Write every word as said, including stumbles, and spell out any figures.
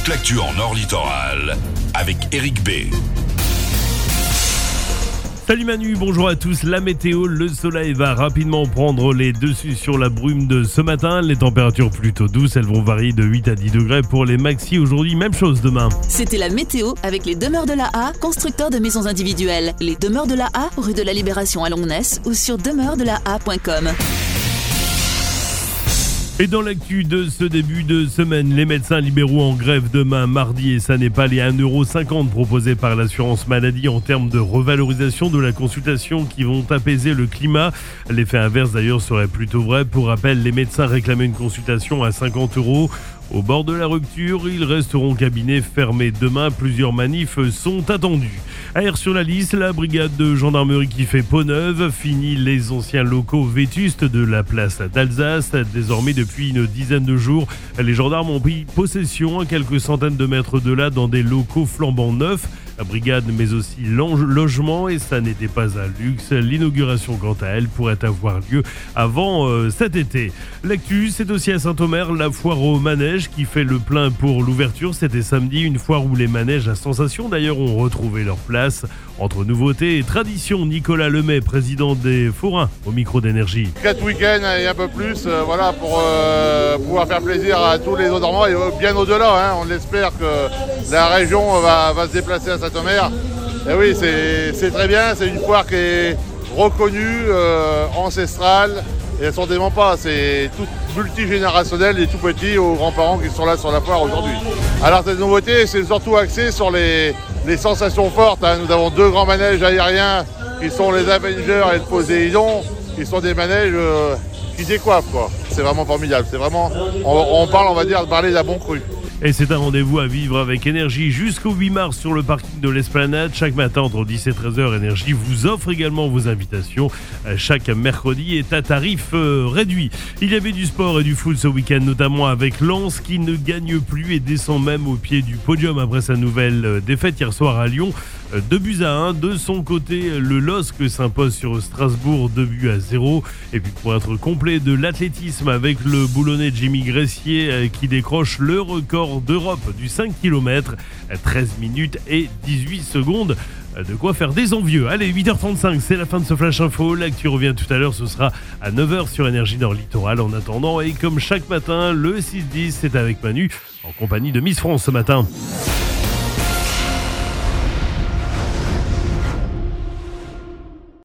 toute l'actu en Nord Littoral avec Eric B. Salut Manu, bonjour à tous. La météo, le soleil va rapidement prendre les dessus sur la brume de ce matin. Les températures plutôt douces, elles vont varier de huit à dix degrés pour les maxi aujourd'hui. Même chose demain. C'était la météo avec les Demeures de la A, constructeurs de maisons individuelles. Les Demeures de la A, rue de la Libération à Longnes ou sur demeure de la a point com. Et dans l'actu de ce début de semaine, les médecins libéraux en grève demain mardi et ça n'est pas les un euro cinquante proposés par l'assurance maladie en termes de revalorisation de la consultation qui vont apaiser le climat. L'effet inverse d'ailleurs serait plutôt vrai. Pour rappel, les médecins réclamaient une consultation à cinquante euros. Au bord de la rupture, ils resteront cabinets fermés demain. Plusieurs manifs sont attendus. Air sur la liste, la brigade de gendarmerie qui fait peau neuve. Fini les anciens locaux vétustes de la place d'Alsace. Désormais, depuis une dizaine de jours, les gendarmes ont pris possession à quelques centaines de mètres de là dans des locaux flambant neufs. La brigade mais aussi logement et ça n'était pas un luxe. L'inauguration quant à elle pourrait avoir lieu avant euh, cet été. L'actu, c'est aussi à Saint-Omer, la foire aux manèges qui fait le plein pour l'ouverture. C'était samedi, une foire où les manèges à sensation d'ailleurs ont retrouvé leur place. Entre nouveautés et tradition, Nicolas Lemay, président des Forains, au micro d'énergie. Quatre week-ends et un peu plus, euh, voilà, pour euh, pouvoir faire plaisir à tous les Audermois et bien au-delà. Hein, on espère que la région va, va se déplacer à Saint-Omer. Et oui, c'est, c'est très bien, c'est une foire qui est reconnue, euh, ancestrale, et elles sont dément pas, c'est tout multigénérationnel, des tout petits aux grands-parents qui sont là sur la foire aujourd'hui. Alors cette nouveauté, c'est surtout axé sur les, les sensations fortes. Hein. Nous avons deux grands manèges aériens qui sont les Avengers et le Poséidon, qui sont des manèges euh, qui décoiffent, quoi. C'est vraiment formidable, c'est vraiment, on, on parle, on va dire, de parler d'un bon cru. Et c'est un rendez-vous à vivre avec Énergie jusqu'au huit mars sur le parking de l'Esplanade. Chaque matin entre dix et treize heures, Énergie vous offre également vos invitations. Chaque mercredi est à tarif réduit. Il y avait du sport et du foot ce week-end, notamment avec Lens qui ne gagne plus et descend même au pied du podium après sa nouvelle défaite hier soir à Lyon. deux buts à un. De son côté, le L O S C s'impose sur Strasbourg deux buts à zéro. Et puis pour être complet de l'athlétisme avec le boulonnais Jimmy Gressier qui décroche le record d'Europe du cinq kilomètres, treize minutes et dix-huit secondes. De quoi faire des envieux. Allez, huit heures trente-cinq, c'est la fin de ce Flash Info. L'actu revient tout à l'heure, ce sera à neuf heures sur Énergie Nord Littoral. En attendant, et comme chaque matin, le six dix, c'est avec Manu, en compagnie de Miss France ce matin.